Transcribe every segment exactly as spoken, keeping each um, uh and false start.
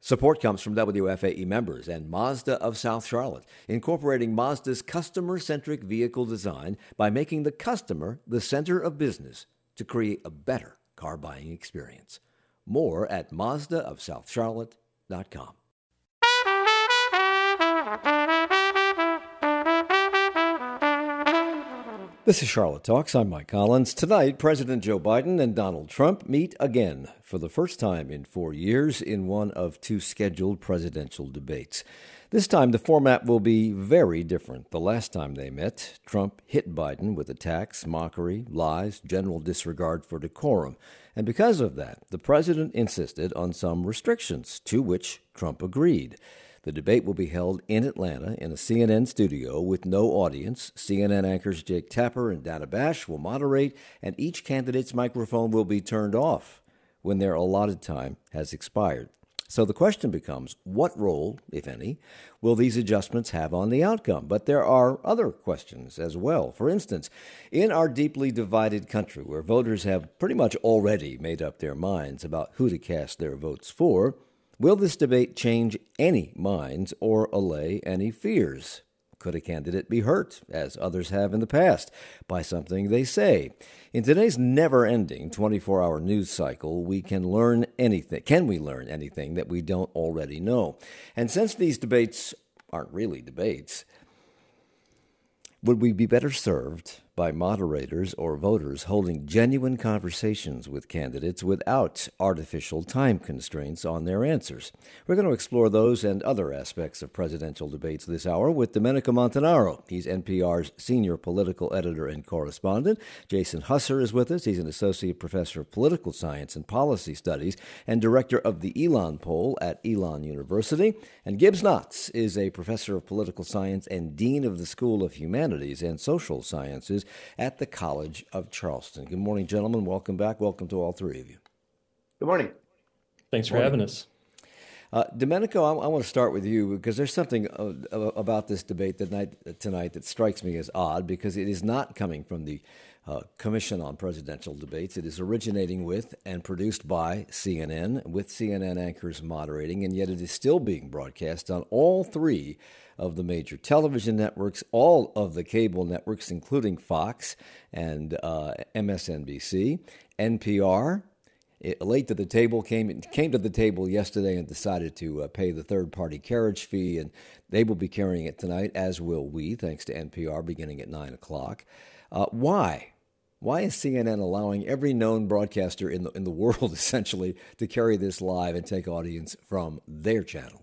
Support comes from W F A E members and Mazda of South Charlotte, incorporating Mazda's customer-centric vehicle design by making the customer the center of business to create a better car buying experience. More at Mazda of South Charlotte dot com. This is Charlotte Talks. I'm Mike Collins. Tonight, President Joe Biden and Donald Trump meet again for the first time in four years in one of two scheduled presidential debates. This time, the format will be very different. The last time they met, Trump hit Biden with attacks, mockery, lies, general disregard for decorum. And because of that, the president insisted on some restrictions, to which Trump agreed. The debate will be held in Atlanta in a C N N studio with no audience. C N N anchors Jake Tapper and Dana Bash will moderate, and each candidate's microphone will be turned off when their allotted time has expired. So the question becomes, what role, if any, will these adjustments have on the outcome? But there are other questions as well. For instance, in our deeply divided country, where voters have pretty much already made up their minds about who to cast their votes for, will this debate change any minds or allay any fears? Could a candidate be hurt, as others have in the past, by something they say? In today's never-ending twenty-four hour news cycle, we can learn anything. Can we learn anything that we don't already know? And since these debates aren't really debates, would we be better served by moderators or voters holding genuine conversations with candidates without artificial time constraints on their answers? We're going to explore those and other aspects of presidential debates this hour with Domenico Montanaro. He's N P R's senior political editor and correspondent. Jason Husser is with us. He's an associate professor of political science and policy studies and director of the Elon Poll at Elon University. And Gibbs Knotts is a professor of political science and dean of the School of Humanities and Social Sciences at the College of Charleston. Good morning, gentlemen. Welcome back. Welcome to all three of you. Good morning. Thanks for having us. Uh, Domenico, I, I want to start with you because there's something uh, about this debate that night, tonight that strikes me as odd because it is not coming from the uh, Commission on Presidential Debates. It is originating with and produced by C N N, with C N N anchors moderating, and yet it is still being broadcast on all three of the major television networks, all of the cable networks, including Fox and uh, M S N B C, N P R. It, late to the table, came came to the table yesterday and decided to uh, pay the third-party carriage fee, and they will be carrying it tonight, as will we, thanks to N P R, beginning at nine o'clock. Uh, why? Why is C N N allowing every known broadcaster in the in the world, essentially, to carry this live and take audience from their channel?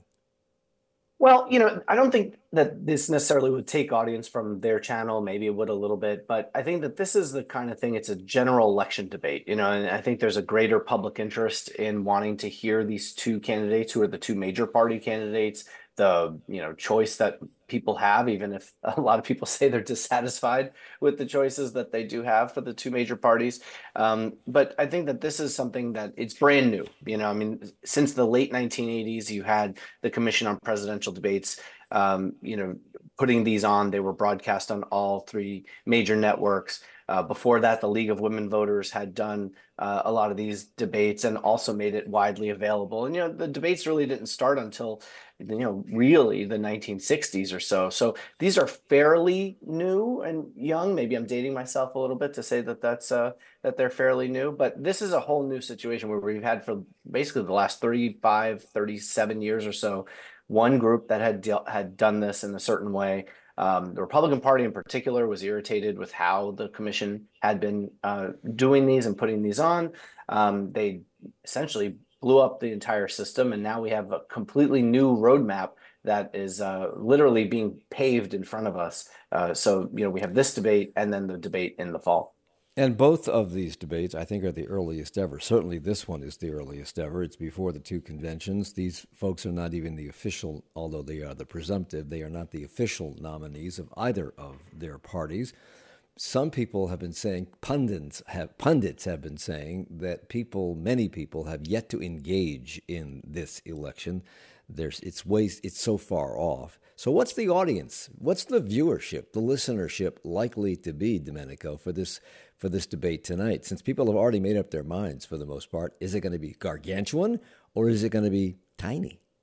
Well, you know, I don't think that this necessarily would take audience from their channel. Maybe it would a little bit, but I think that this is the kind of thing, it's a general election debate, you know, and I think there's a greater public interest in wanting to hear these two candidates who are the two major party candidates, the, you know, choice that people have, even if a lot of people say they're dissatisfied with the choices that they do have for the two major parties. Um, but I think that this is something that it's brand new. You know, I mean, since the late nineteen eighties, you had the Commission on Presidential Debates, um, you know, putting these on. They were broadcast on all three major networks. Uh, before that, the League of Women Voters had done uh, a lot of these debates and also made it widely available. And, you know, the debates really didn't start until, you know, really the nineteen sixties or so. So these are fairly new and young. Maybe I'm dating myself a little bit to say that that's uh, that they're fairly new. But this is a whole new situation where we've had for basically the last thirty-five, thirty-seven years or so, one group that had de- had done this in a certain way. Um, the Republican Party in particular was irritated with how the commission had been uh, doing these and putting these on. Um, they essentially blew up the entire system, and now we have a completely new roadmap that is uh, literally being paved in front of us. Uh, so, you know, we have this debate and then the debate in the fall. And both of these debates, I think, are the earliest ever. Certainly this one is the earliest ever. It's before the two conventions. These folks are not even the official, although they are the presumptive, they are not the official nominees of either of their parties. Some people have been saying, pundits have, pundits have been saying that people, many people have yet to engage in this election. There's, it's ways, it's so far off. So what's the audience? What's the viewership, the listenership likely to be, Domenico, for this for this debate tonight? Since people have already made up their minds for the most part, is it going to be gargantuan or is it going to be tiny?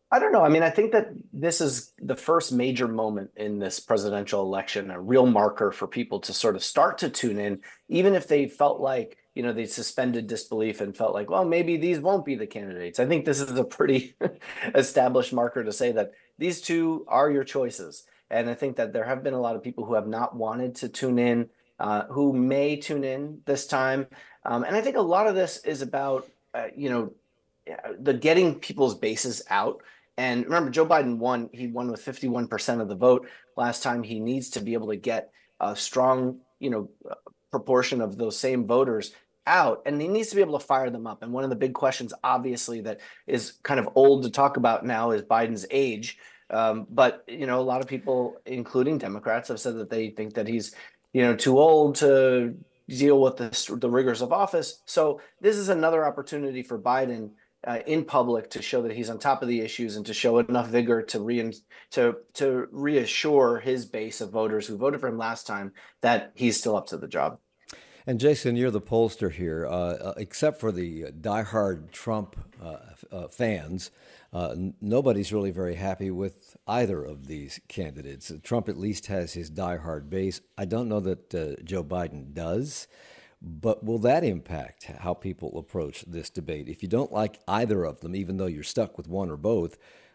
I don't know. I mean, I think that this is the first major moment in this presidential election, a real marker for people to sort of start to tune in, even if they felt like, you know, they suspended disbelief and felt like, well, maybe these won't be the candidates. I think this is a pretty established marker to say that these two are your choices. And I think that there have been a lot of people who have not wanted to tune in, uh, who may tune in this time. Um, and I think a lot of this is about, uh, you know, the getting people's bases out. And remember, Joe Biden won. He won with fifty-one percent of the vote last time. He needs to be able to get a strong, you know, proportion of those same voters out, and he needs to be able to fire them up. And one of the big questions, obviously, that is kind of old to talk about now is Biden's age. Um, but, you know, a lot of people, including Democrats, have said that they think that he's, you know, too old to deal with the, the rigors of office. So this is another opportunity for Biden uh, in public to show that he's on top of the issues and to show enough vigor to re to to reassure his base of voters who voted for him last time that he's still up to the job. And Jason, you're the pollster here. Uh, uh, except for the diehard Trump uh, uh, fans, uh, n- nobody's really very happy with either of these candidates. Trump at least has his diehard base. I don't know that uh, Joe Biden does. But will that impact how people approach this debate? If you don't like either of them, even though you're stuck with one or both,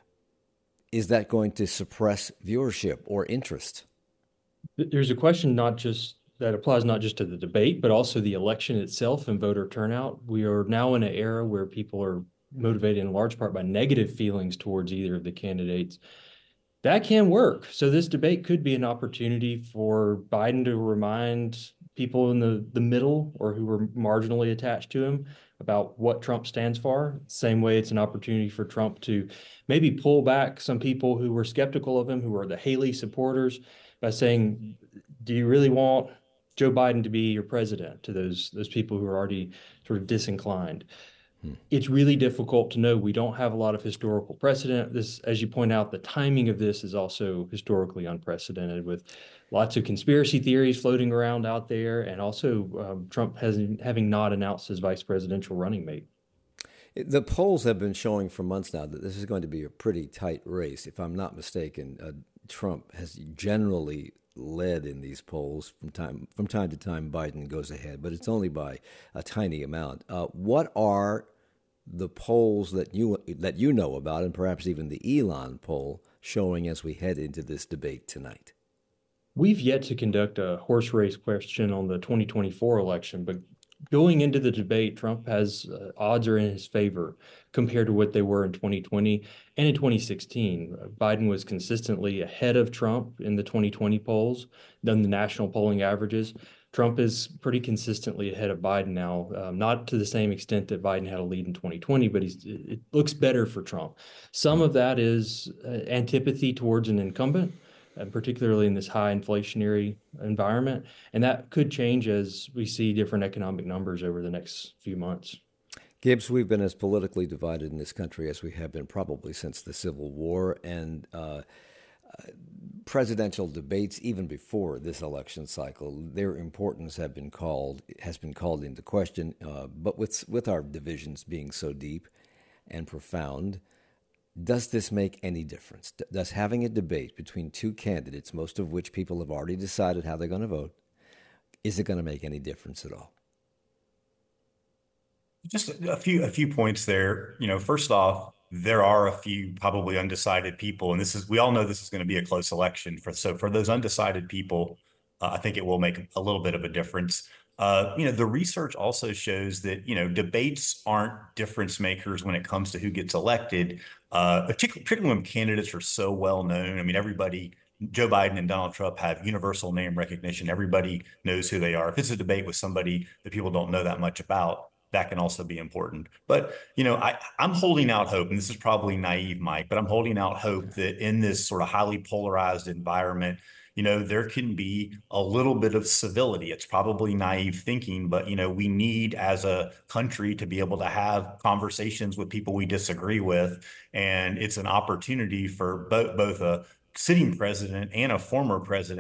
is that going to suppress viewership or interest? There's a question not just that applies not just to the debate, but also the election itself and voter turnout. We are now in an era where people are motivated in large part by negative feelings towards either of the candidates. That can work. So this debate could be an opportunity for Biden to remind people in the, the middle or who were marginally attached to him about what Trump stands for. Same way it's an opportunity for Trump to maybe pull back some people who were skeptical of him, who are the Haley supporters, by saying, do you really want Joe Biden to be your president, to those those people who are already sort of disinclined? It's really difficult to know. We don't have a lot of historical precedent. This, as you point out, the timing of this is also historically unprecedented, with lots of conspiracy theories floating around out there, and also um, Trump has, having not announced his vice presidential running mate. The polls have been showing for months now that this is going to be a pretty tight race. If I'm not mistaken, uh, Trump has generally led in these polls. From time from time to time, Biden goes ahead, but it's only by a tiny amount. Uh, what are the polls that you that you know about, and perhaps even the Elon poll, showing as we head into this debate tonight? We've yet to conduct a horse race question on the twenty twenty-four election, but going into the debate, Trump has uh, odds are in his favor compared to what they were in twenty twenty and in twenty sixteen. Biden was consistently ahead of Trump in the twenty twenty polls, than the national polling averages. Trump is pretty consistently ahead of Biden now, um, not to the same extent that Biden had a lead in twenty twenty, but he's, it looks better for Trump. Some of that is uh, antipathy towards an incumbent, and particularly in this high inflationary environment. And that could change as we see different economic numbers over the next few months. Gibbs, we've been as politically divided in this country as we have been probably since the Civil War, and uh, presidential debates, even before this election cycle, their importance have been called has been called into question. Uh, but with with our divisions being so deep and profound, does this make any difference? Does having a debate between two candidates, most of which people have already decided how they're going to vote, is it going to make any difference at all? Just a few a few points there. You know, first off, there are a few probably undecided people, and this is we all know this is going to be a close election. For so for those undecided people, uh, I think it will make a little bit of a difference. Uh, you know, the research also shows that, you know, debates aren't difference makers when it comes to who gets elected, uh, particularly, particularly when candidates are so well known. I mean, everybody, Joe Biden and Donald Trump have universal name recognition. Everybody knows who they are. If it's a debate with somebody that people don't know that much about, that can also be important. But, you know, I, I'm holding out hope, and this is probably naive, Mike, but I'm holding out hope that in this sort of highly polarized environment, you know, there can be a little bit of civility. It's probably naive thinking, but, you know, we need as a country to be able to have conversations with people we disagree with. And it's an opportunity for both, both a sitting president and a former president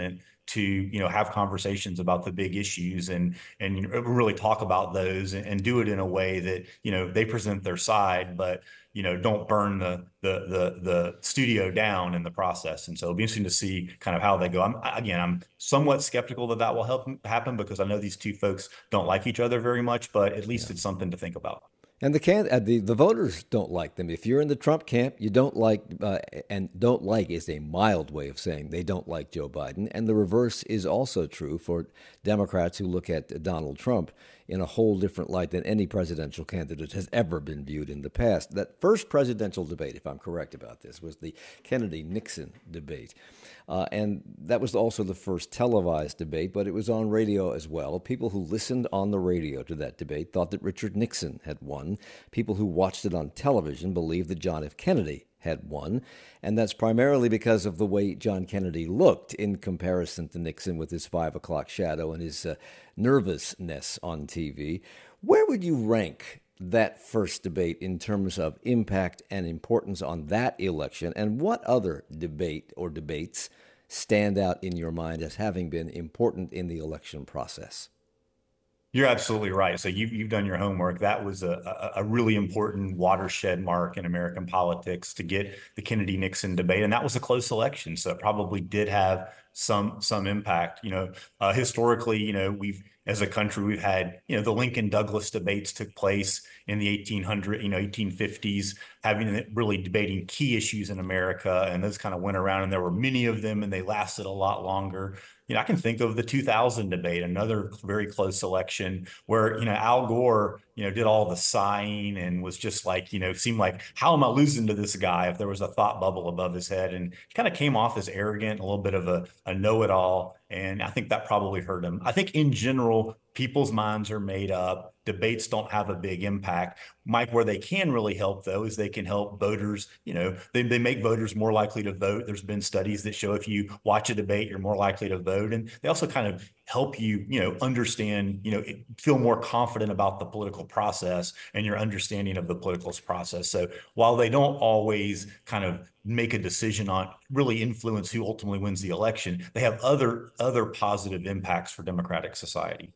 to, you know, have conversations about the big issues and, and you know, really talk about those and, and do it in a way that, you know, they present their side, but, you know, don't burn the, the, the, the studio down in the process. And so it'll be interesting to see kind of how they go. I'm, again, I'm somewhat skeptical that that will help happen because I know these two folks don't like each other very much, but at least yeah. it's something to think about. And the can uh, the, the voters don't like them. If you're in the Trump camp, you don't like, uh, and don't like is a mild way of saying they don't like Joe Biden. And the reverse is also true for Democrats who look at Donald Trump in a whole different light than any presidential candidate has ever been viewed in the past. That first presidential debate, if I'm correct about this, was the Kennedy-Nixon debate. Uh, and that was also the first televised debate, but it was on radio as well. People who listened on the radio to that debate thought that Richard Nixon had won. People who watched it on television believed that John F. Kennedy had won. And that's primarily because of the way John Kennedy looked in comparison to Nixon with his five o'clock shadow and his uh, nervousness on T V. Where would you rank that first debate in terms of impact and importance on that election? And what other debate or debates stand out in your mind as having been important in the election process? You're absolutely right. So you've, you've done your homework. That was a, a, a really important watershed mark in American politics to get the Kennedy-Nixon debate. And that was a close election. So it probably did have some some impact. You know, uh, historically, you know, we've as a country, we've had, you know, the Lincoln-Douglas debates took place in the eighteen hundreds, you know, eighteen fifties, having really debating key issues in America. And those kind of went around and there were many of them and they lasted a lot longer. You know, I can think of the two thousand debate, another very close election where, you know, Al Gore, you know, did all the sighing and was just like, you know, seemed like, how am I losing to this guy if there was a thought bubble above his head? And he kind of came off as arrogant, a little bit of a, a know-it-all. And I think that probably hurt him. I think in general, people's minds are made up. Debates don't have a big impact. Mike, where they can really help, though, is they can help voters. You know, they, they make voters more likely to vote. There's been studies that show if you watch a debate, you're more likely to vote. And they also kind of help you, you know, understand, you know, feel more confident about the political process and your understanding of the political process. So while they don't always kind of make a decision on really influence who ultimately wins the election, they have other other positive impacts for democratic society.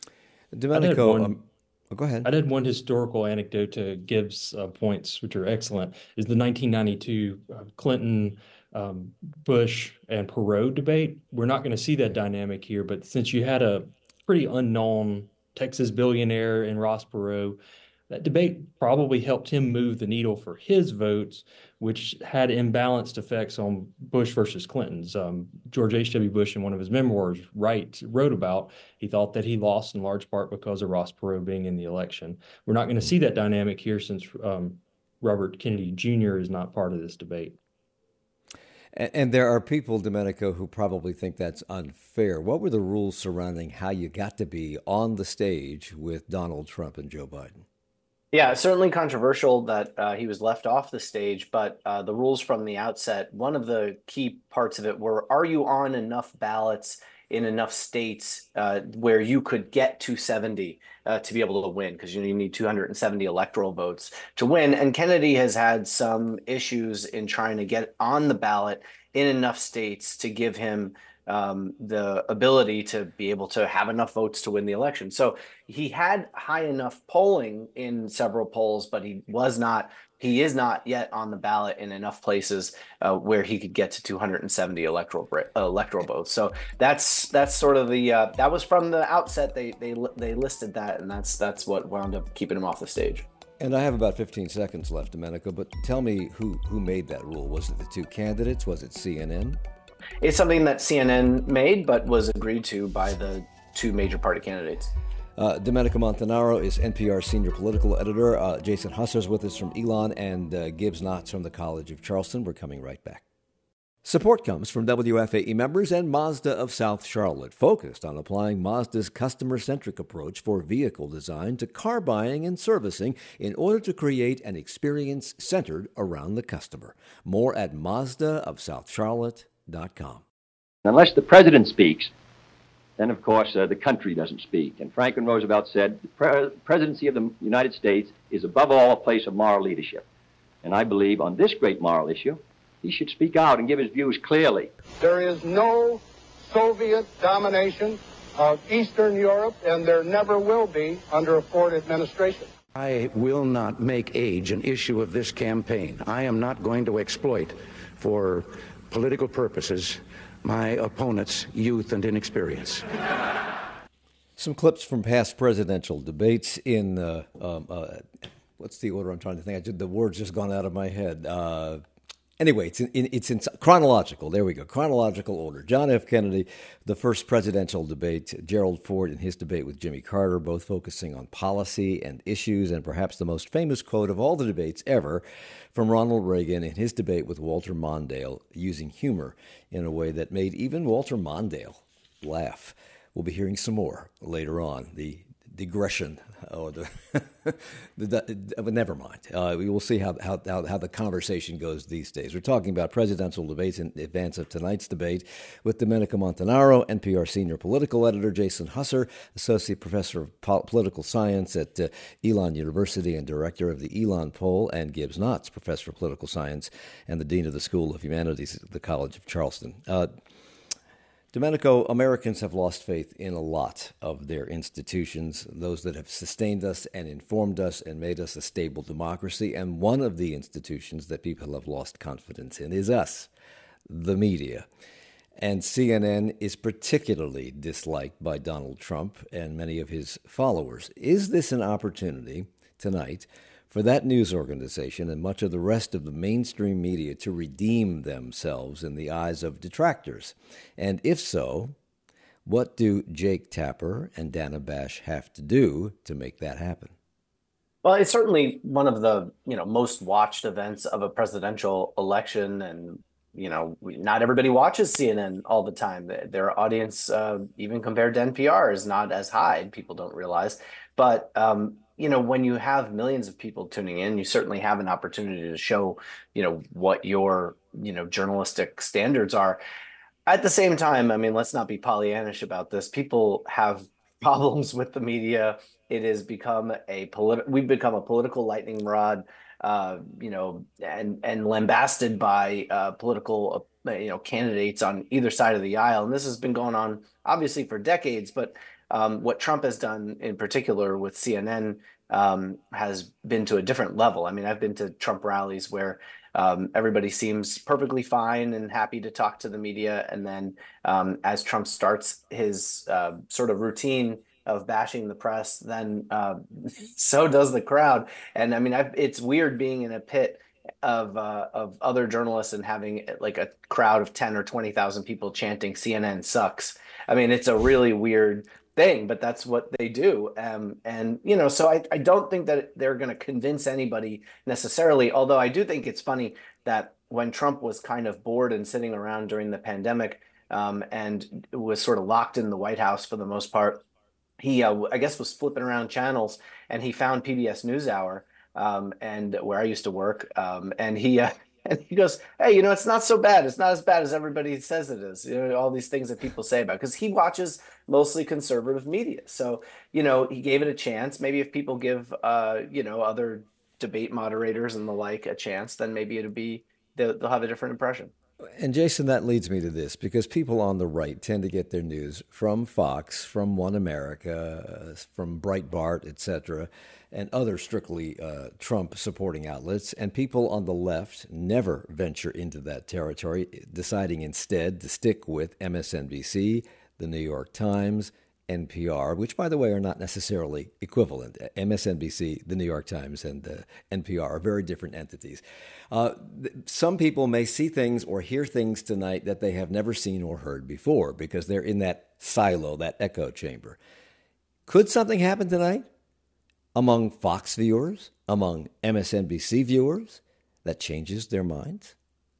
Domenico, one, um, oh, go ahead. I did one historical anecdote to Gibbs' uh, points, which are excellent, is the nineteen ninety-two uh, Clinton, um, Bush, and Perot debate. We're not going to see that dynamic here, but since you had a pretty unknown Texas billionaire in Ross Perot, that debate probably helped him move the needle for his votes, which had imbalanced effects on Bush versus Clinton's. Um, George H W. Bush, in one of his memoirs, write, wrote about, he thought that he lost in large part because of Ross Perot being in the election. We're not going to see that dynamic here since um, Robert Kennedy Junior is not part of this debate. And, and there are people, Domenico, who probably think that's unfair. What were the rules surrounding how you got to be on the stage with Donald Trump and Joe Biden? Yeah, certainly controversial that uh, he was left off the stage, but uh, the rules from the outset, one of the key parts of it were, are you on enough ballots in enough states uh, where you could get two seventy uh, to be able to win? Because you need two hundred seventy electoral votes to win. And Kennedy has had some issues in trying to get on the ballot in enough states to give him Um, the ability to be able to have enough votes to win the election. So he had high enough polling in several polls, but he was not, he is not yet on the ballot in enough places uh, where he could get to two hundred seventy electoral uh, electoral votes. So that's that's sort of the uh, that was from the outset. They they they listed that, and that's that's what wound up keeping him off the stage. And I have about fifteen seconds left, Domenico. But tell me who who made that rule? Was it the two candidates? Was it C N N? It's something that C N N made, but was agreed to by the two major party candidates. Uh, Domenico Montanaro is N P R senior political editor. Uh, Jason Husser's with us from Elon, and uh, Gibbs Knotts from the College of Charleston. We're coming right back. Support comes from W F A E members and Mazda of South Charlotte, focused on applying Mazda's customer-centric approach for vehicle design to car buying and servicing in order to create an experience centered around the customer. More at Mazda of South Charlotte dot com. Unless the president speaks, then of course uh, the country doesn't speak. And Franklin Roosevelt said the pre- presidency of the United States is above all a place of moral leadership. And I believe on this great moral issue, he should speak out and give his views clearly. There is no Soviet domination of Eastern Europe, and there never will be under a Ford administration. I will not make age an issue of this campaign. I am not going to exploit for political purposes my opponent's youth and inexperience. Some clips from past presidential debates in, uh, um, uh, what's the order I'm trying to think? I did, the word's just gone out of my head. Uh, anyway, it's in, in, it's in chronological. There we go. Chronological order. John F. Kennedy, the first presidential debate. Gerald Ford in his debate with Jimmy Carter, both focusing on policy and issues, and perhaps the most famous quote of all the debates ever from Ronald Reagan in his debate with Walter Mondale, using humor in a way that made even Walter Mondale laugh. We'll be hearing some more later on. The digression, or the, the, the but never mind. Uh, we will see how, how how how the conversation goes these days. We're talking about presidential debates in advance of tonight's debate with Domenico Montanaro, N P R senior political editor, Jason Husser, associate professor of po- political science at uh, Elon University and director of the Elon Poll, and Gibbs Knotts, professor of political science and the dean of the School of Humanities at the College of Charleston. Uh, Domenico, Americans have lost faith in a lot of their institutions, those that have sustained us and informed us and made us a stable democracy. And one of the institutions that people have lost confidence in is us, the media. And C N N is particularly disliked by Donald Trump and many of his followers. Is this an opportunity tonight for that news organization and much of the rest of the mainstream media to redeem themselves in the eyes of detractors? And if so, what do Jake Tapper and Dana Bash have to do to make that happen? Well, it's certainly one of the, you know, most watched events of a presidential election. And, you know, not everybody watches C N N all the time. Their audience, uh, even compared to N P R, is not as high. People don't realize. But, um, you know, when you have millions of people tuning in, you certainly have an opportunity to show, you know, what your, you know, journalistic standards are. At the same time, I mean, let's not be Pollyannish about this. People have problems with the media. It has become a political, we've become a political lightning rod, uh, you know, and, and lambasted by uh, political, uh, you know, candidates on either side of the aisle. And this has been going on obviously for decades, but Um, what Trump has done in particular with C N N um, has been to a different level. I mean, I've been to Trump rallies where um, everybody seems perfectly fine and happy to talk to the media. And then um, as Trump starts his uh, sort of routine of bashing the press, then uh, so does the crowd. And I mean, I've, it's weird being in a pit of uh, of other journalists and having like a crowd of ten or twenty thousand people chanting C N N sucks. I mean, it's a really weird thing, but that's what they do. Um, and, you know, so I, I don't think that they're going to convince anybody necessarily, although I do think it's funny that when Trump was kind of bored and sitting around during the pandemic um, and was sort of locked in the White House for the most part, he, uh, I guess, was flipping around channels and he found P B S NewsHour um, and where I used to work. Um, and he, uh, And he goes, hey, you know, it's not so bad. It's not as bad as everybody says it is. You know, all these things that people say about it, because he watches mostly conservative media. So, you know, he gave it a chance. Maybe if people give, uh, you know, other debate moderators and the like a chance, then maybe it'll be, they'll, they'll have a different impression. And Jason, that leads me to this, because people on the right tend to get their news from Fox, from One America, from Breitbart, et cetera, and other strictly uh, Trump-supporting outlets. And people on the left never venture into that territory, deciding instead to stick with M S N B C, the New York Times, N P R, which, by the way, are not necessarily equivalent. M S N B C, the New York Times, and uh, N P R are very different entities. Uh, th- some people may see things or hear things tonight that they have never seen or heard before because they're in that silo, that echo chamber. Could something happen tonight among Fox viewers, among M S N B C viewers, that changes their minds?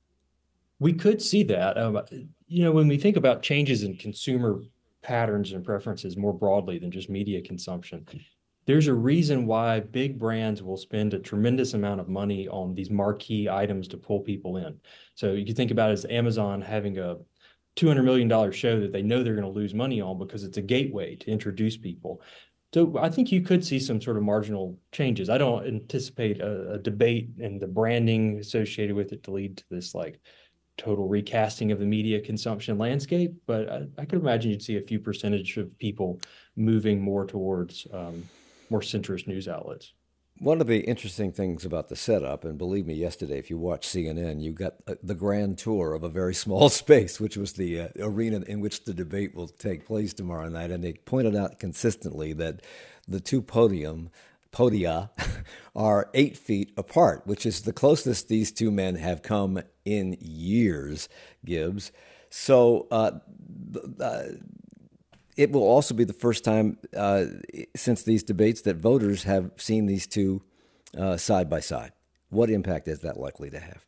We could see that. Um, you know, when we think about changes in consumer patterns and preferences more broadly than just media consumption, there's a reason why big brands will spend a tremendous amount of money on these marquee items to pull people in. So you can think about it as Amazon having a two hundred million dollars show that they know they're going to lose money on because it's a gateway to introduce people. So I think you could see some sort of marginal changes. I don't anticipate a, a debate and the branding associated with it to lead to this like total recasting of the media consumption landscape, but I, I could imagine you'd see a few percentage of people moving more towards um, more centrist news outlets. One of the interesting things about the setup, and believe me, yesterday, if you watch C N N, you got the grand tour of a very small space, which was the uh, arena in which the debate will take place tomorrow night. And they pointed out consistently that the two podium podia are eight feet apart, which is the closest these two men have come in years, Gibbs. So uh, uh, it will also be the first time uh, since these debates that voters have seen these two uh, side by side. What impact is that likely to have?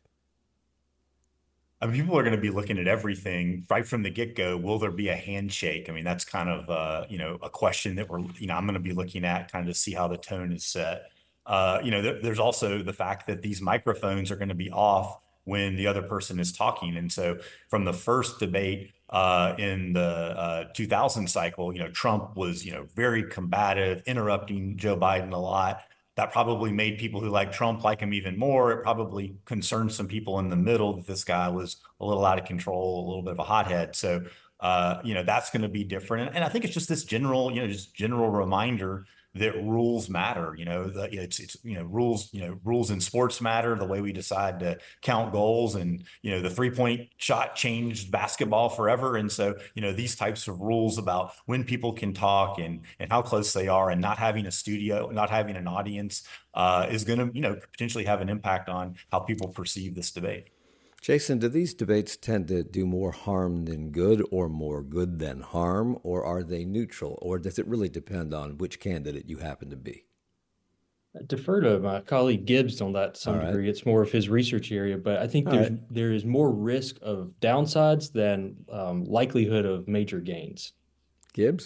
I mean, people are going to be looking at everything right from the get-go. Will there be a handshake? I mean, that's kind of, uh, you know, a question that we're, you know, I'm going to be looking at kind of to see how the tone is set. Uh, you know, there, there's also the fact that these microphones are going to be off when the other person is talking. And so from the first debate uh, in the uh, two thousand cycle, you know, Trump was, you know, very combative, interrupting Joe Biden a lot. That probably made people who like Trump like him even more. It probably concerned some people in the middle that this guy was a little out of control, a little bit of a hothead. So, uh, you know, that's going to be different. And, and I think it's just this general, you know, just general reminder that rules matter. You know, the, it's, it's, you know, rules, you know, rules in sports matter, the way we decide to count goals, and, you know, the three point shot changed basketball forever. And so, you know, these types of rules about when people can talk and, and how close they are, and not having a studio, not having an audience uh, is going to, you know, potentially have an impact on how people perceive this debate. Jason, do these debates tend to do more harm than good, or more good than harm, or are they neutral, or does it really depend on which candidate you happen to be? I defer to my colleague Gibbs on that to some All degree. right. It's more of his research area, but I think All there's right. there is more risk of downsides than um, likelihood of major gains. Gibbs?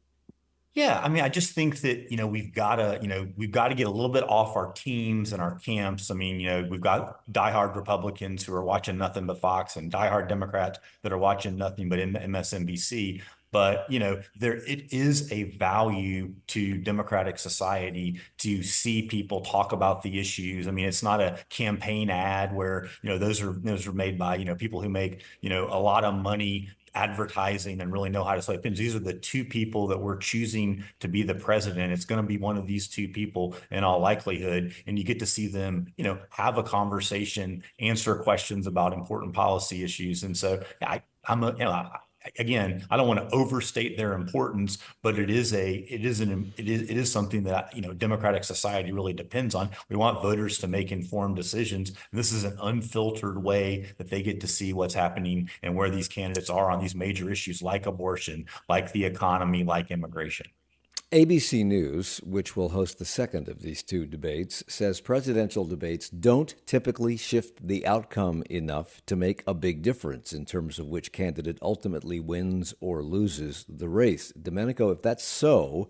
Yeah, I mean, I just think that, you know, we've got to, you know, we've got to get a little bit off our teams and our camps. I mean, you know, we've got diehard Republicans who are watching nothing but Fox, and diehard Democrats that are watching nothing but M S N B C. But, you know, there it is a value to democratic society to see people talk about the issues. I mean, it's not a campaign ad where, you know, those are those are made by, you know, people who make, you know, a lot of money advertising and really know how to sell pins. These are the two people that we're choosing to be the president. It's going to be one of these two people in all likelihood. And you get to see them, you know, have a conversation, answer questions about important policy issues. And so I, I'm a, you know, I, again, I don't want to overstate their importance, but it is a, it is an, it is, it is something that, you know, democratic society really depends on. We want voters to make informed decisions. And this is an unfiltered way that they get to see what's happening and where these candidates are on these major issues like abortion, like the economy, like immigration. A B C News, which will host the second of these two debates, says presidential debates don't typically shift the outcome enough to make a big difference in terms of which candidate ultimately wins or loses the race. Domenico, if that's so,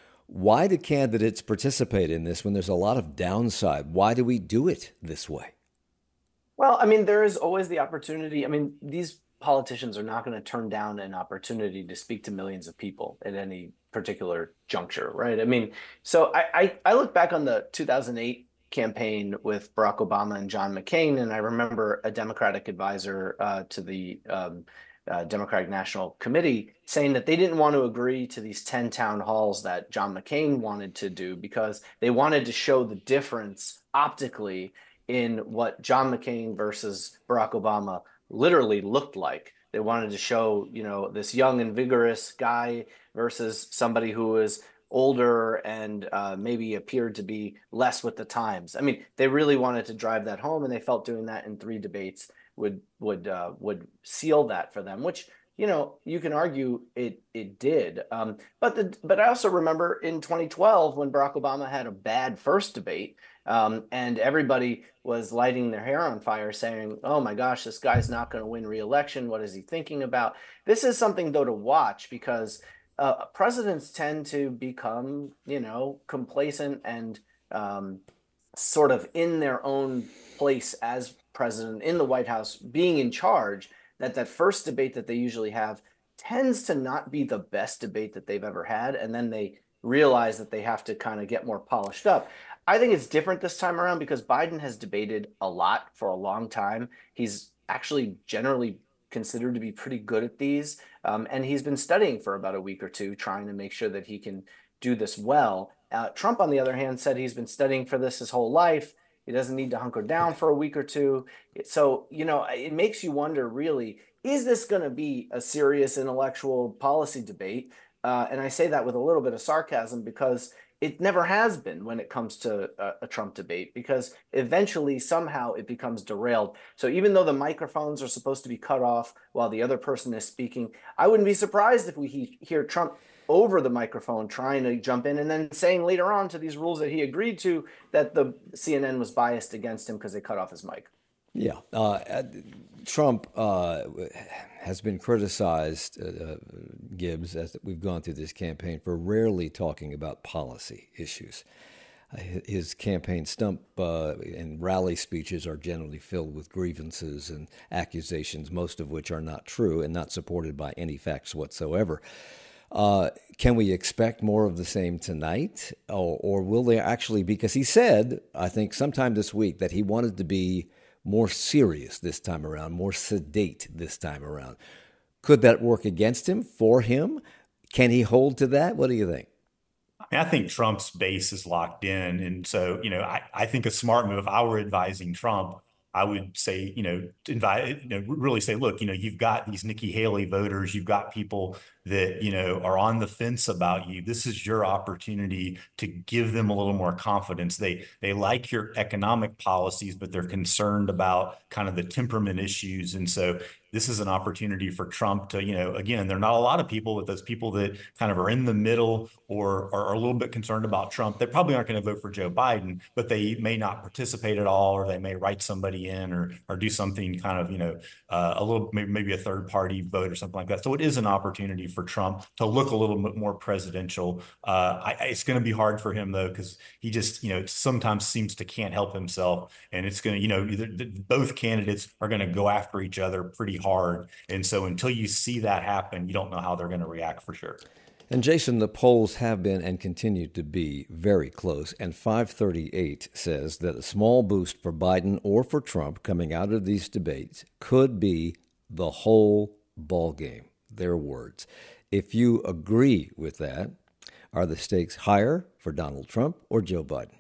why do candidates participate in this when there's a lot of downside? Why do we do it this way? Well, I mean, there is always the opportunity. I mean, these politicians are not going to turn down an opportunity to speak to millions of people at any particular juncture, right? I mean, so I, I, I look back on the two thousand eight campaign with Barack Obama and John McCain, and I remember a Democratic advisor uh, to the um, uh, Democratic National Committee saying that they didn't want to agree to these ten town halls that John McCain wanted to do because they wanted to show the difference optically in what John McCain versus Barack Obama literally looked like. They wanted to show, you know, this young and vigorous guy versus somebody who was older and uh, maybe appeared to be less with the times. I mean, they really wanted to drive that home, and they felt doing that in three debates would would uh, would seal that for them, which, you know, you can argue it it did. Um, but the but I also remember in twenty twelve when Barack Obama had a bad first debate, um, and everybody was lighting their hair on fire saying, oh my gosh, this guy's not going to win re-election. What is he thinking about? This is something, though, to watch, because uh, presidents tend to become, you know, complacent and um, sort of in their own place as president in the White House, being in charge, that that first debate that they usually have tends to not be the best debate that they've ever had. And then they realize that they have to kind of get more polished up. I think it's different this time around because Biden has debated a lot for a long time. He's actually generally considered to be pretty good at these. Um, and he's been studying for about a week or two, trying to make sure that he can do this well. Uh, Trump, on the other hand, said he's been studying for this his whole life. He doesn't need to hunker down for a week or two. So, you know, it makes you wonder, really, is this going to be a serious intellectual policy debate? Uh, and I say that with a little bit of sarcasm because it never has been when it comes to a, a Trump debate, because eventually somehow it becomes derailed. So even though the microphones are supposed to be cut off while the other person is speaking, I wouldn't be surprised if we he, hear Trump over the microphone trying to jump in and then saying later on to these rules that he agreed to that the C N N was biased against him because they cut off his mic. Yeah. Uh, Trump uh, has been criticized, uh, Gibbs, as we've gone through this campaign, for rarely talking about policy issues. Uh, his campaign stump uh, and rally speeches are generally filled with grievances and accusations, most of which are not true and not supported by any facts whatsoever. Uh, can we expect more of the same tonight? Or, or will they actually, because he said, I think sometime this week, that he wanted to be more serious this time around, more sedate this time around. Could that work against him, for him? Can he hold to that? What do you think? I mean, I think Trump's base is locked in. And so, you know, I, I think a smart move, if I were advising Trump, I would say, you know, invite, you know, really say, look, you know, you've got these Nikki Haley voters, you've got people that, you know, are on the fence about you. This is your opportunity to give them a little more confidence. They they like your economic policies, but they're concerned about kind of the temperament issues. And so this is an opportunity for Trump to, you know, again, there are not a lot of people, but those people that kind of are in the middle or are a little bit concerned about Trump, they probably aren't going to vote for Joe Biden, but they may not participate at all, or they may write somebody in or or do something kind of, you know, uh, a little, maybe, maybe a third party vote or something like that. So it is an opportunity for Trump to look a little bit more presidential. Uh, I, it's going to be hard for him, though, because he just, you know, sometimes seems to can't help himself. And it's going to, you know, either, both candidates are going to go after each other pretty hard. And so until you see that happen, you don't know how they're going to react for sure. And Jason, the polls have been and continue to be very close. And five thirty-eight says that a small boost for Biden or for Trump coming out of these debates could be the whole ball game. Their words. If you agree with that, are the stakes higher for Donald Trump or Joe Biden?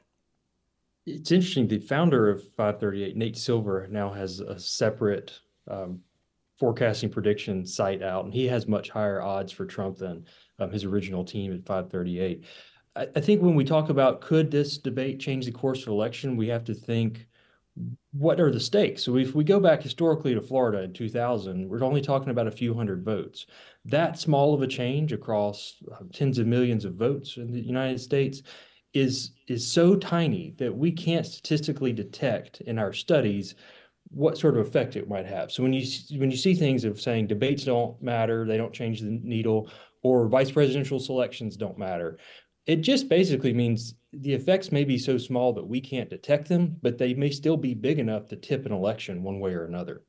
It's interesting. The founder of five thirty-eight, Nate Silver, now has a separate um, forecasting prediction site out, and he has much higher odds for Trump than um, his original team at five thirty-eight. I, I think when we talk about could this debate change the course of the election, we have to think, what are the stakes? So if we go back historically to Florida in two thousand, we're only talking about a few hundred votes. That small of a change across tens of millions of votes in the United States is, is so tiny that we can't statistically detect in our studies what sort of effect it might have. So when you when you see things of saying debates don't matter, they don't change the needle, or vice presidential selections don't matter, it just basically means the effects may be so small that we can't detect them, but they may still be big enough to tip an election one way or another.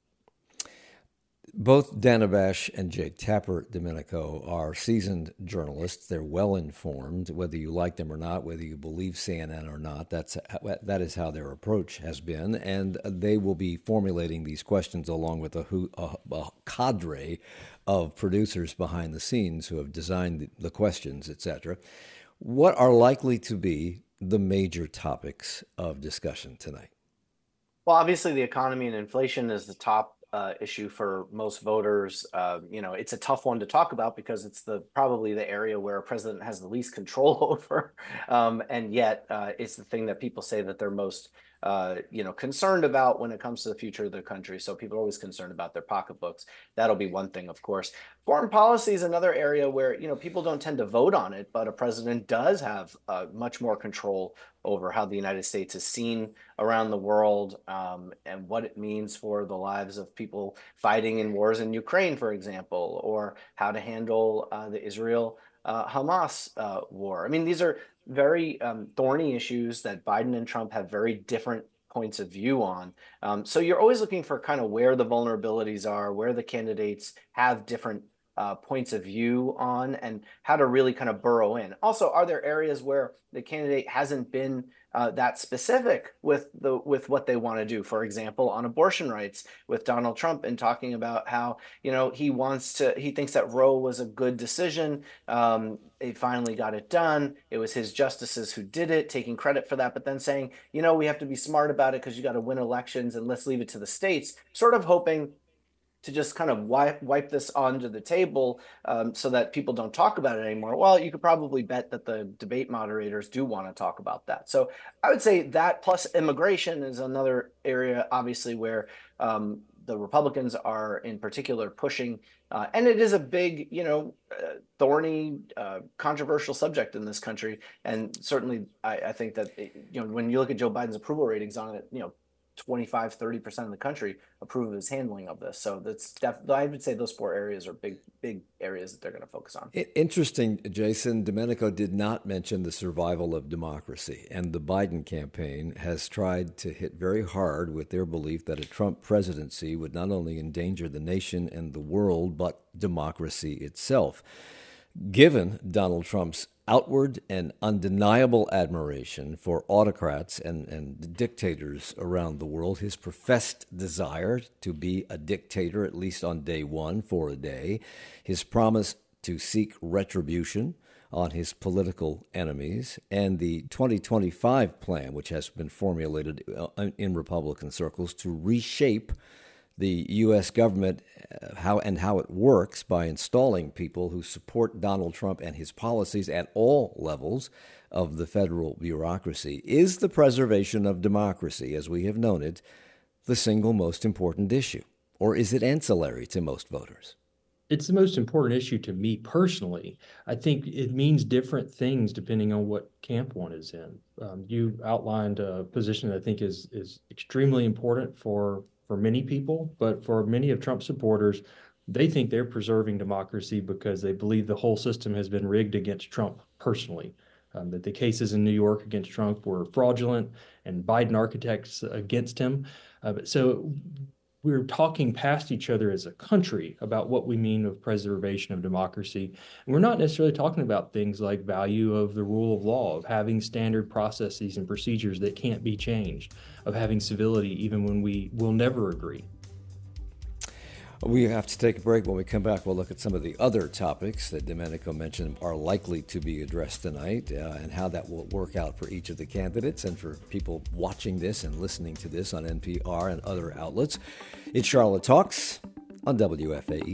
Both Dana Bash and Jake Tapper Domenico are seasoned journalists. They're well informed, whether you like them or not, whether you believe C N N or not. That's that is how their approach has been, and they will be formulating these questions along with a, a, a cadre of producers behind the scenes who have designed the, the questions, et cetera. What are likely to be the major topics of discussion tonight? Well, obviously, the economy and inflation is the top uh, issue for most voters. Uh, you know, it's a tough one to talk about because it's the probably the area where a president has the least control over, um, and yet uh, it's the thing that people say that they're most uh, you know, concerned about when it comes to the future of the country. So people are always concerned about their pocketbooks. That'll be one thing, of course. Foreign policy is another area where, you know, people don't tend to vote on it, but a president does have uh, much more control over how the United States is seen around the world, um, and what it means for the lives of people fighting in wars in Ukraine, for example, or how to handle uh, the Israel uh, Hamas uh, war. I mean, these are very um, thorny issues that Biden and Trump have very different points of view on. Um, so you're always looking for kind of where the vulnerabilities are, where the candidates have different uh, points of view on and how to really kind of burrow in. Also, are there areas where the candidate hasn't been uh, that specific with the with what they want to do? For example, on abortion rights with Donald Trump and talking about how, you know, he wants to, he thinks that Roe was a good decision. Um, they finally got it done. It was his justices who did it, taking credit for that, but then saying, you know, we have to be smart about it because you got to win elections and let's leave it to the states, sort of hoping to just kind of wipe, wipe this onto the table um, so that people don't talk about it anymore. Well, you could probably bet that the debate moderators do want to talk about that. So I would say that plus immigration is another area, obviously, where um, the Republicans are in particular pushing. Uh, and it is a big, you know, uh, thorny, uh, controversial subject in this country. And certainly I, I think that, it, you know, when you look at Joe Biden's approval ratings on it, you know, twenty-five, thirty percent of the country approve of his handling of this. So that's definitely, I would say those four areas are big, big areas that they're going to focus on. Interesting, Jason. Domenico did not mention the survival of democracy. And the Biden campaign has tried to hit very hard with their belief that a Trump presidency would not only endanger the nation and the world, but democracy itself. Given Donald Trump's outward and undeniable admiration for autocrats and, and dictators around the world, his professed desire to be a dictator, at least on day one, for a day, his promise to seek retribution on his political enemies, and the twenty twenty-five plan, which has been formulated in Republican circles to reshape the U S government uh, how and how it works by installing people who support Donald Trump and his policies at all levels of the federal bureaucracy. Is the preservation of democracy, as we have known it, the single most important issue? Or is it ancillary to most voters? It's the most important issue to me personally. I think it means different things depending on what camp one is in. Um, you outlined a position that I think is is extremely important for for many people, but for many of Trump's supporters, they think they're preserving democracy because they believe the whole system has been rigged against Trump personally, um, that the cases in New York against Trump were fraudulent and Biden architects against him. Uh, so we're talking past each other as a country about what we mean of preservation of democracy. And we're not necessarily talking about things like value of the rule of law, of having standard processes and procedures that can't be changed, of having civility even when we will never agree. We have to take a break. When we come back, we'll look at some of the other topics that Domenico mentioned are likely to be addressed tonight uh, and how that will work out for each of the candidates and for people watching this and listening to this on N P R and other outlets. It's Charlotte Talks on W F A E.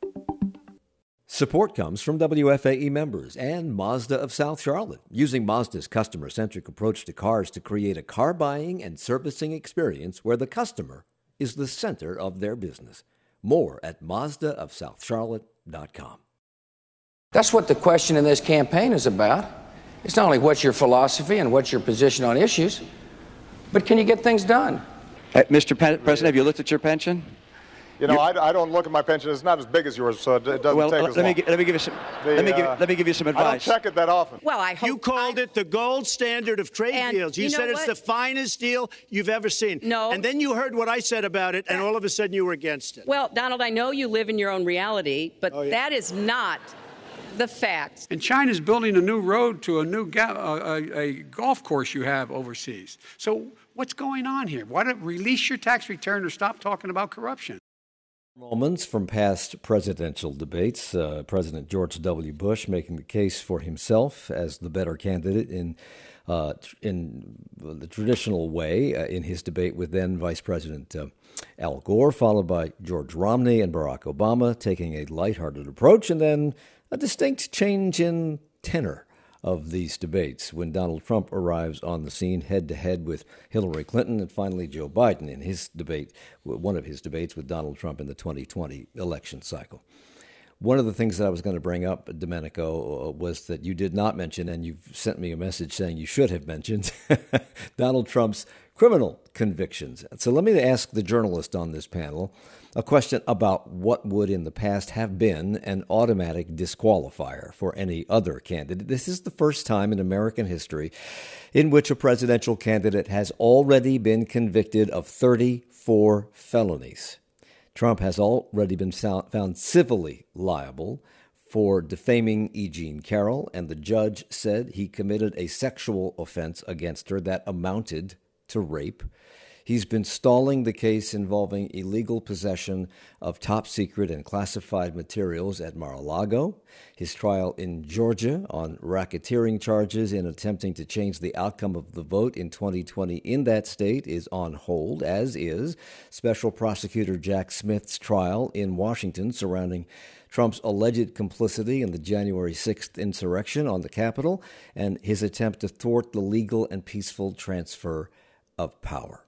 Support comes from W F A E members and Mazda of South Charlotte, using Mazda's customer-centric approach to cars to create a car buying and servicing experience where the customer is the center of their business. More at Mazda of South Charlotte dot com. That's what the question in this campaign is about. It's not only what's your philosophy and what's your position on issues, but can you get things done? Uh, Mister Pen- President, have you looked at your pension? You know, I, I don't look at my pension. It's not as big as yours, so it doesn't well, take uh, as let long. Me, let me give you some. The, let me give. uh, Let me give you some advice. I don't check it that often. Well, I hope you called I, it the gold standard of trade and deals. You, you know said it's what? the finest deal you've ever seen. No. And then you heard what I said about it, and all of a sudden you were against it. Well, Donald, I know you live in your own reality, but Oh, yeah. that is not the fact. And China's building a new road to a new ga- uh, a, a golf course you have overseas. So what's going on here? Why don't release your tax return or stop talking about corruption? Moments from past presidential debates. Uh, President George W. Bush making the case for himself as the better candidate in uh, in the traditional way uh, in his debate with then Vice President uh, Al Gore, followed by George Romney and Barack Obama taking a lighthearted approach, and then a distinct change in tenor of these debates when Donald Trump arrives on the scene head-to-head with Hillary Clinton and finally Joe Biden in his debate, one of his debates with Donald Trump in the twenty twenty election cycle. One of the things that I was going to bring up, Domenico, was that you did not mention, and you've sent me a message saying you should have mentioned, Donald Trump's criminal convictions. So let me ask the journalist on this panel a question about what would in the past have been an automatic disqualifier for any other candidate. This is the first time in American history in which a presidential candidate has already been convicted of thirty-four felonies. Trump has already been found civilly liable for defaming E. Jean Carroll, and the judge said he committed a sexual offense against her that amounted to rape. He's been stalling the case involving illegal possession of top-secret and classified materials at Mar-a-Lago, his trial in Georgia on racketeering charges in attempting to change the outcome of the vote in twenty twenty in that state is on hold, as is Special Prosecutor Jack Smith's trial in Washington surrounding Trump's alleged complicity in the January sixth insurrection on the Capitol and his attempt to thwart the legal and peaceful transfer of power.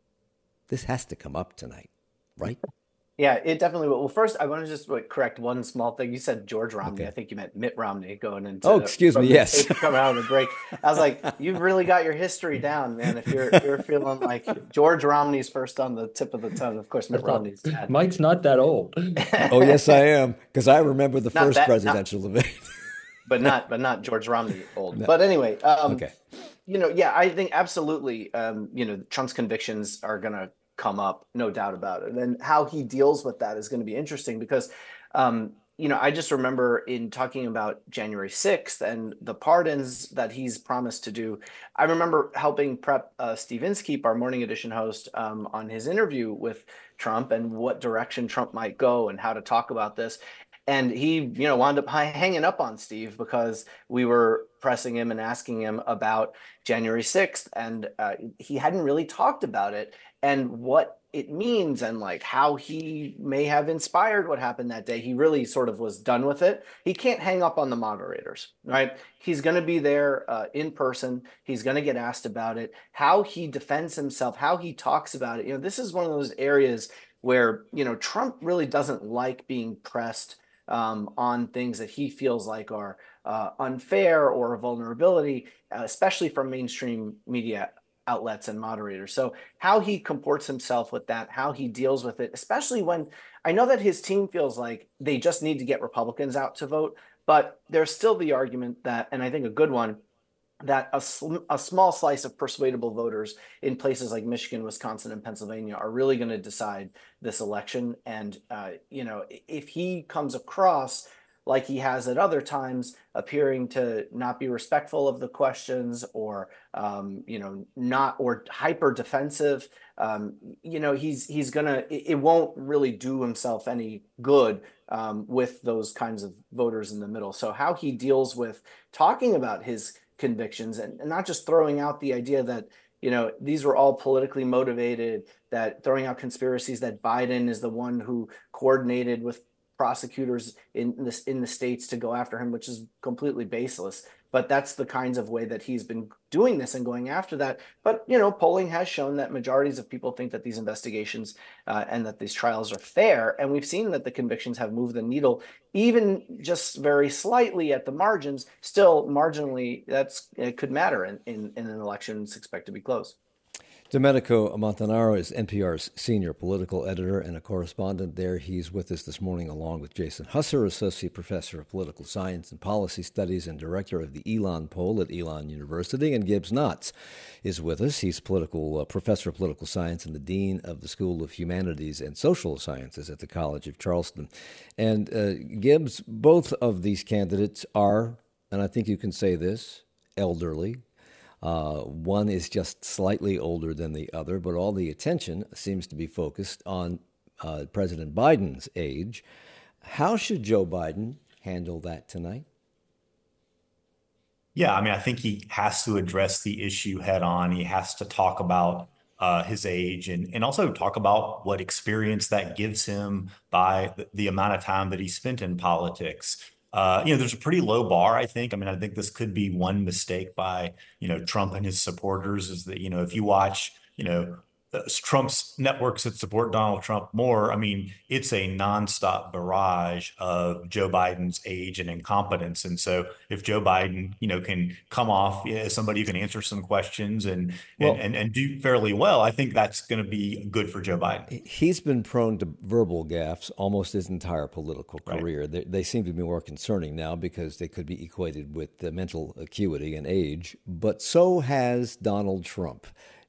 This has to come up tonight, right? Yeah, it definitely will. Well, first, I want to just like, correct one small thing. You said George Romney. Okay. I think you meant Mitt Romney going into. Oh, excuse me. Yes. Coming out of the break. I was like, you've really got your history down, man. If you're you're feeling like George Romney's first on the tip of the tongue, of course, Mitt Romney's dad. Mike's not that old. Oh, yes, I am, because I remember the Not first that- presidential debate. but not but not George Romney old. No. But anyway, um, Okay. you know, yeah, I think absolutely, um, you know, Trump's convictions are going to come up, no doubt about it. And how he deals with that is going to be interesting because, um, you know, I just remember in talking about January sixth and the pardons that he's promised to do. I remember helping prep uh, Steve Inskeep, our Morning Edition host, um, on his interview with Trump and what direction Trump might go and how to talk about this. And he, you know, wound up hi- hanging up on Steve because we were pressing him and asking him about January sixth. And uh, he hadn't really talked about it and what it means and like how he may have inspired what happened that day. He really sort of was done with it. He can't hang up on the moderators, right? He's going to be there uh, in person. He's going to get asked about it, how he defends himself, how he talks about it. You know, this is one of those areas where, you know, Trump really doesn't like being pressed um, on things that he feels like are uh, unfair or a vulnerability, uh, especially from mainstream media outlets and moderators. So how he comports himself with that, how he deals with it, especially when I know that his team feels like they just need to get Republicans out to vote, but there's still the argument that, and I think a good one, that a, sl- a small slice of persuadable voters in places like Michigan, Wisconsin, and Pennsylvania are really going to decide this election. And, uh, you know, if he comes across like he has at other times, appearing to not be respectful of the questions or, um, you know, not or hyper defensive, um, you know, he's he's gonna it, it won't really do himself any good um, with those kinds of voters in the middle. So how he deals with talking about his convictions and, and not just throwing out the idea that, you know, these were all politically motivated, that throwing out conspiracies that Biden is the one who coordinated with prosecutors in this in the states to go after him, which is completely baseless. But that's the kinds of way that he's been doing this and going after that. But, you know, polling has shown that majorities of people think that these investigations uh, and that these trials are fair. And we've seen that the convictions have moved the needle, even just very slightly at the margins. Still, marginally, that's it could matter in, in, in an election that's expected to be close. Domenico Montanaro is N P R's senior political editor and a correspondent there. He's with us this morning along with Jason Husser, associate professor of political science and policy studies and director of the Elon Poll at Elon University. And Gibbs Knotts is with us. He's political uh, professor of political science and the dean of the School of Humanities and Social Sciences at the College of Charleston. And uh, Gibbs, both of these candidates are, and I think you can say this, elderly. Uh, one is just slightly older than the other, but all the attention seems to be focused on uh, President Biden's age. How should Joe Biden handle that tonight? Yeah, I mean, I think he has to address the issue head on. He has to talk about uh, his age and, and also talk about what experience that gives him by the, the amount of time that he spent in politics. Uh, you know, there's a pretty low bar, I think. I mean, I think this could be one mistake by, you know, Trump and his supporters is that, you know, if you watch, you know, Trump's networks that support Donald Trump more, I mean, it's a nonstop barrage of Joe Biden's age and incompetence. And so if Joe Biden, you know, can come off as somebody who can answer some questions and, well, and, and, and do fairly well, I think that's going to be good for Joe Biden. He's been prone to verbal gaffes almost his entire political career. Right. They, they seem to be more concerning now because they could be equated with the mental acuity and age, but so has Donald Trump.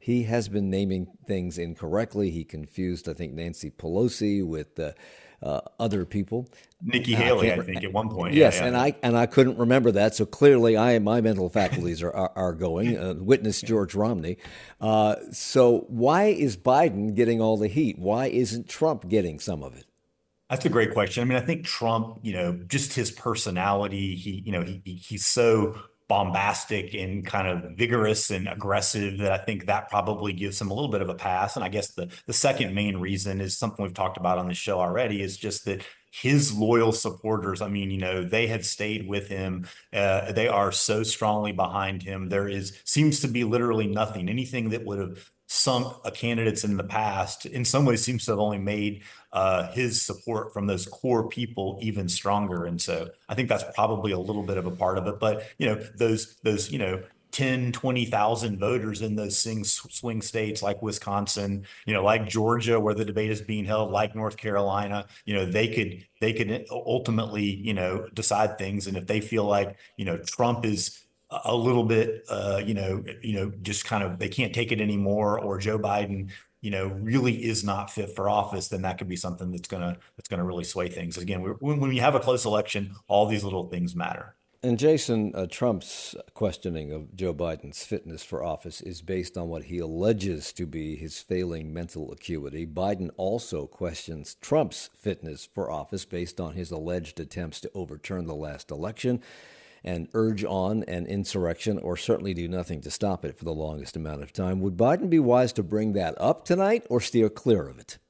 he has been naming things incorrectly. He confused, I think, Nancy Pelosi with uh, uh, other people. Nikki And Haley, I, I think, at one point. Yes, yeah, yeah, and yeah. I and I couldn't remember that. So clearly, I my mental faculties are are, are going. Uh, witness George Romney. Uh, so why is Biden getting all the heat? Why isn't Trump getting some of it? That's a great question. I mean, I think Trump, you know, just his personality, he, you know, he he's so bombastic and kind of vigorous and aggressive that I think that probably gives him a little bit of a pass. And I guess the the second main reason is something we've talked about on the show already, is just that his loyal supporters, I mean, you know, they have stayed with him. Uh, they are so strongly behind him. There is seems to be literally nothing, anything that would have sunk a candidates in the past, in some ways seems to have only made uh, his support from those core people even stronger. And so I think that's probably a little bit of a part of it. But, you know, those, those, you know, ten, twenty thousand voters in those swing, swing states like Wisconsin, you know, like Georgia, where the debate is being held, like North Carolina, you know, they could, they could ultimately, you know, decide things. And if they feel like, you know, Trump is a little bit, uh, you know, you know, just kind of, they can't take it anymore, or Joe Biden, you know, really is not fit for office, then that could be something that's gonna that's gonna really sway things. Again, we're, when when you have a close election, all these little things matter. And Jason, uh, Trump's questioning of Joe Biden's fitness for office is based on what he alleges to be his failing mental acuity. Biden also questions Trump's fitness for office based on his alleged attempts to overturn the last election and urge on an insurrection, or certainly do nothing to stop it for the longest amount of time. Would Biden be wise to bring that up tonight or steer clear of it?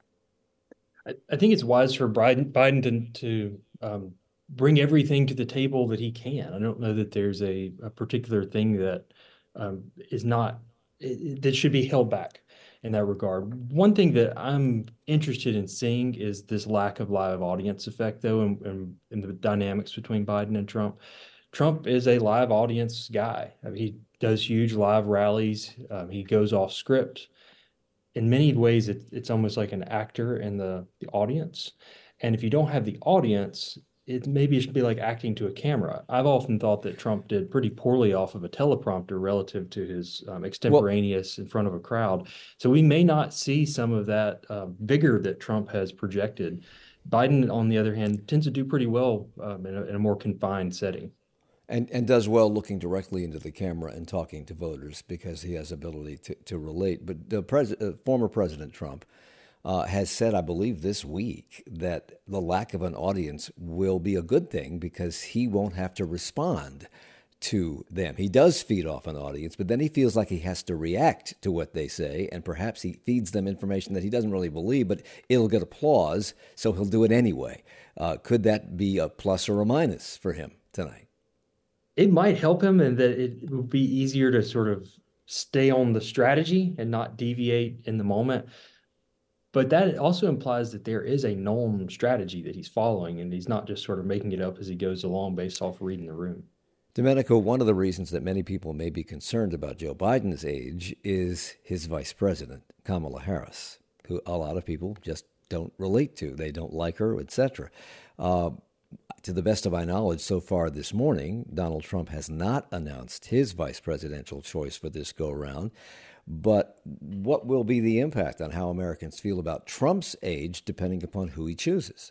I, I think it's wise for Biden, Biden to, to um, bring everything to the table that he can. I don't know that there's a, a particular thing that um, is not, it, that should be held back in that regard. One thing that I'm interested in seeing is this lack of live audience effect, though, and, and, and the dynamics between Biden and Trump. Trump is a live audience guy. I mean, he does huge live rallies. Um, he goes off script. In many ways, it, it's almost like an actor in the, the audience. And if you don't have the audience, it maybe it should be like acting to a camera. I've often thought that Trump did pretty poorly off of a teleprompter relative to his um, extemporaneous well, in front of a crowd. So we may not see some of that uh, vigor that Trump has projected. Biden, on the other hand, tends to do pretty well um, in, a, in a more confined setting. And and does well looking directly into the camera and talking to voters because he has ability to, to relate. But the pres- uh, former President Trump uh, has said, I believe this week, that the lack of an audience will be a good thing because he won't have to respond to them. He does feed off an audience, but then he feels like he has to react to what they say, and perhaps he feeds them information that he doesn't really believe, but it'll get applause, so he'll do it anyway. Uh, could that be a plus or a minus for him tonight? It might help him in that it would be easier to sort of stay on the strategy and not deviate in the moment. But that also implies that there is a known strategy that he's following, and he's not just sort of making it up as he goes along based off reading the room. Domenico, one of the reasons that many people may be concerned about Joe Biden's age is his vice president, Kamala Harris, who a lot of people just don't relate to. They don't like her, et cetera. Uh, To the best of my knowledge, so far this morning, Donald Trump has not announced his vice presidential choice for this go-round. But what will be the impact on how Americans feel about Trump's age, depending upon who he chooses?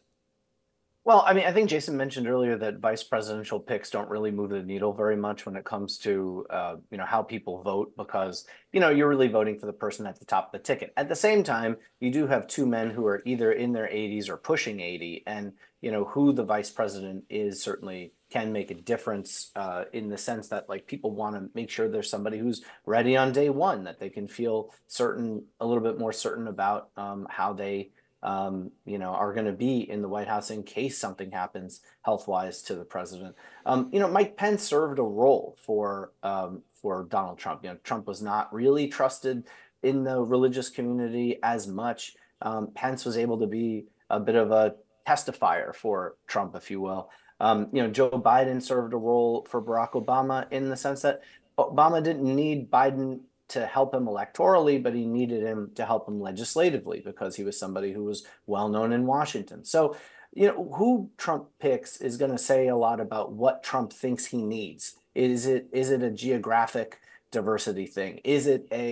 Well, I mean, I think Jason mentioned earlier that vice presidential picks don't really move the needle very much when it comes to, uh, you know, how people vote, because, you know, you're really voting for the person at the top of the ticket. At the same time, you do have two men who are either in their eighties or pushing eighty. And, you know, who the vice president is certainly can make a difference uh, in the sense that, like, people want to make sure there's somebody who's ready on day one, that they can feel certain, a little bit more certain about um, how they Um, you know, are going to be in the White House in case something happens health-wise to the president. Um, you know, Mike Pence served a role for um, for Donald Trump. You know, Trump was not really trusted in the religious community as much. Um, Pence was able to be a bit of a testifier for Trump, if you will. Um, you know, Joe Biden served a role for Barack Obama in the sense that Obama didn't need Biden to help him electorally, but he needed him to help him legislatively because he was somebody who was well known in Washington. So, you know, who Trump picks is going to say a lot about what Trump thinks he needs. Is it is it a geographic diversity thing? Is it a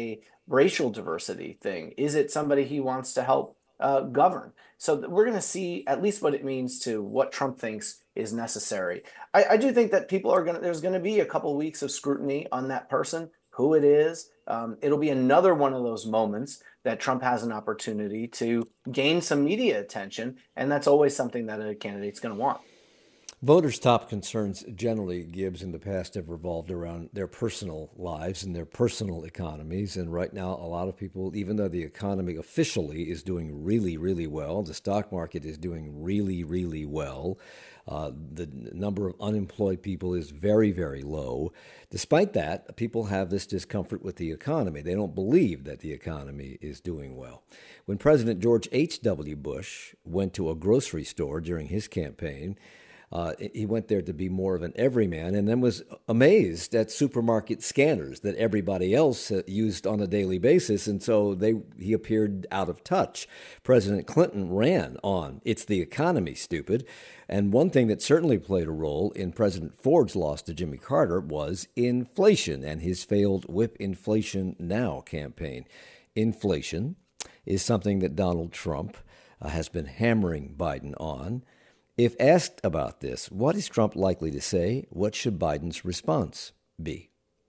racial diversity thing? Is it somebody he wants to help uh, govern? So we're going to see at least what it means to what Trump thinks is necessary. I, I do think that people are going to, there's going to be a couple of weeks of scrutiny on that person, who it is. Um, it'll be another one of those moments that Trump has an opportunity to gain some media attention. And that's always something that a candidate's going to want. Voters' top concerns generally, Gibbs, in the past have revolved around their personal lives and their personal economies. And right now, a lot of people, even though the economy officially is doing really, really well, the stock market is doing really, really well, uh, the number of unemployed people is very, very low. Despite that, people have this discomfort with the economy. They don't believe that the economy is doing well. When President George H W. Bush went to a grocery store during his campaign, Uh, he went there to be more of an everyman, and then was amazed at supermarket scanners that everybody else uh, used on a daily basis, and so they he appeared out of touch. President Clinton ran on, "It's the economy, stupid." And one thing that certainly played a role in President Ford's loss to Jimmy Carter was inflation and his failed Whip Inflation Now campaign. Inflation is something that Donald Trump uh, has been hammering Biden on. If asked about this, what is Trump likely to say? What should Biden's response be?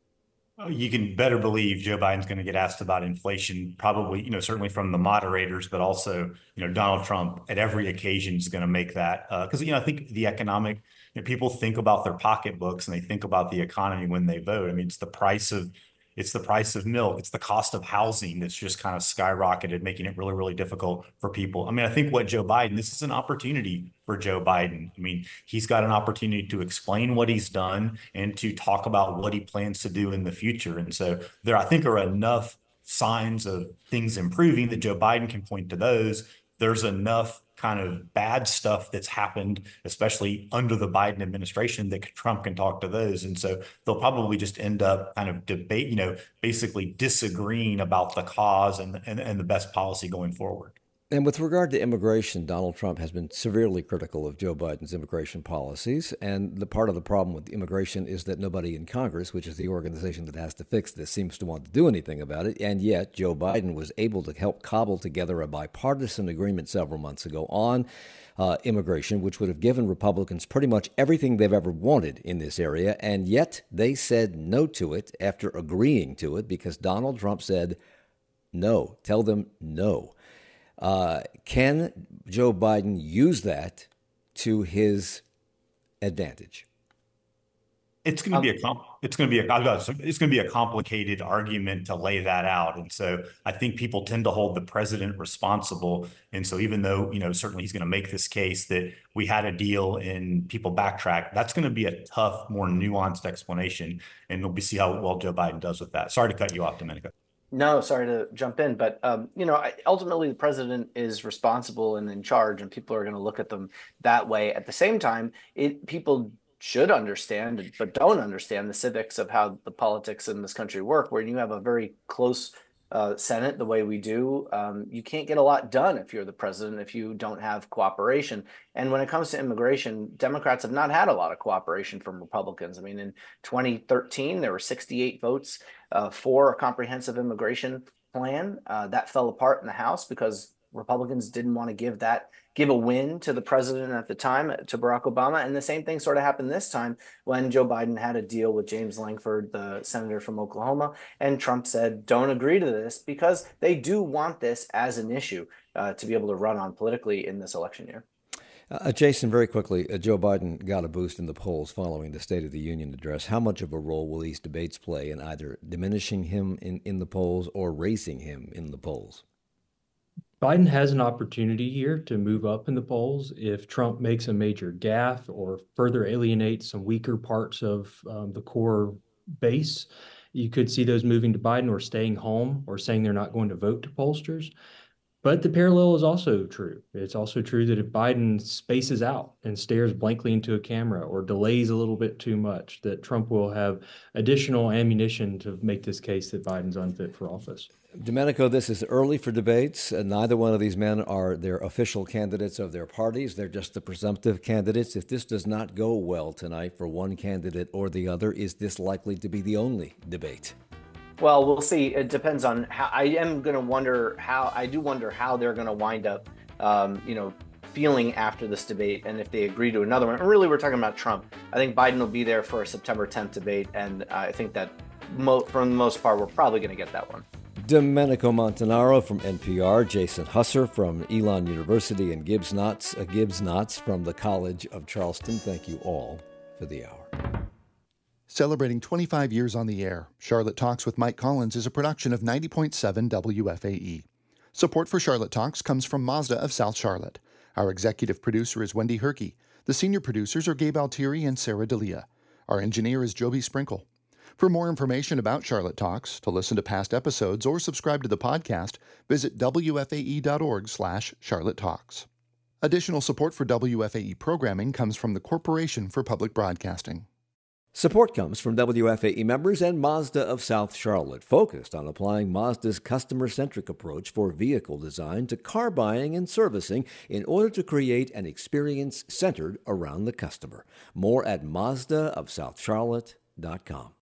You can better believe Joe Biden's going to get asked about inflation, probably, you know, certainly from the moderators, but also, you know, Donald Trump at every occasion is going to make that. Because, uh, you know, I think the economic, you know, people think about their pocketbooks and they think about the economy when they vote. I mean, it's the price of It's the price of milk. It's the cost of housing that's just kind of skyrocketed, making it really, really difficult for people. I mean, I think what Joe Biden, this is an opportunity for Joe Biden. I mean, he's got an opportunity to explain what he's done and to talk about what he plans to do in the future. And so there, I think, are enough signs of things improving that Joe Biden can point to those. There's enough kind of bad stuff that's happened, especially under the Biden administration, that Trump can talk to those. And so they'll probably just end up kind of debate, you know, basically disagreeing about the cause and, and, and the best policy going forward. And with regard to immigration, Donald Trump has been severely critical of Joe Biden's immigration policies. And the part of the problem with immigration is that nobody in Congress, which is the organization that has to fix this, seems to want to do anything about it. And yet Joe Biden was able to help cobble together a bipartisan agreement several months ago on uh, immigration, which would have given Republicans pretty much everything they've ever wanted in this area. And yet they said no to it after agreeing to it because Donald Trump said no. Tell them no. Uh, can Joe Biden use that to his advantage? It's going to be a it's going to be a it's going to be a complicated argument to lay that out, and so I think people tend to hold the president responsible. And so, even though, you know, certainly he's going to make this case that we had a deal and people backtrack, that's going to be a tough, more nuanced explanation, and we'll see how well Joe Biden does with that. Sorry to cut you off, Domenico. No, sorry to jump in, but um, you know, ultimately the president is responsible and in charge, and people are going to look at them that way. At the same time, it people should understand, but don't understand the civics of how the politics in this country work. Where you have a very close uh, Senate, the way we do, um, you can't get a lot done if you're the president if you don't have cooperation. And when it comes to immigration, Democrats have not had a lot of cooperation from Republicans. I mean, in twenty thirteen, there were sixty-eight votes uh, for a comprehensive immigration plan. Uh, that fell apart in the House because Republicans didn't want to give that give a win to the president at the time, to Barack Obama. And the same thing sort of happened this time when Joe Biden had a deal with James Lankford, the senator from Oklahoma, and Trump said, don't agree to this, because they do want this as an issue uh, to be able to run on politically in this election year. Uh, Jason, very quickly, uh, Joe Biden got a boost in the polls following the State of the Union address. How much of a role will these debates play in either diminishing him in, in the polls or raising him in the polls? Biden has an opportunity here to move up in the polls if Trump makes a major gaffe or further alienates some weaker parts of um, the core base. You could see those moving to Biden or staying home or saying they're not going to vote to pollsters. But the parallel is also true. It's also true that if Biden spaces out and stares blankly into a camera or delays a little bit too much, that Trump will have additional ammunition to make this case that Biden's unfit for office. Domenico, this is early for debates. Uh, neither one of these men are their official candidates of their parties. They're just the presumptive candidates. If this does not go well tonight for one candidate or the other, is this likely to be the only debate? Well, we'll see. It depends on how. I am going to wonder how. I do wonder how they're going to wind up, um, you know, feeling after this debate, and if they agree to another one. And really, we're talking about Trump. I think Biden will be there for a September tenth debate, and I think that mo- for the most part, we're probably going to get that one. Domenico Montanaro from N P R, Jason Husser from Elon University, and Gibbs Knotts, uh, Gibbs Knotts from the College of Charleston. Thank you all for the hour. Celebrating twenty-five years on the air, Charlotte Talks with Mike Collins is a production of ninety point seven W F A E. Support for Charlotte Talks comes from Mazda of South Charlotte. Our executive producer is Wendy Herkey. The senior producers are Gabe Altieri and Sarah D'Elia. Our engineer is Joby Sprinkle. For more information about Charlotte Talks, to listen to past episodes, or subscribe to the podcast, visit W F A E dot org slash Charlotte Talks. Additional support for W F A E programming comes from the Corporation for Public Broadcasting. Support comes from W F A E members and Mazda of South Charlotte, focused on applying Mazda's customer-centric approach for vehicle design to car buying and servicing in order to create an experience centered around the customer. More at Mazda of South Charlotte dot com.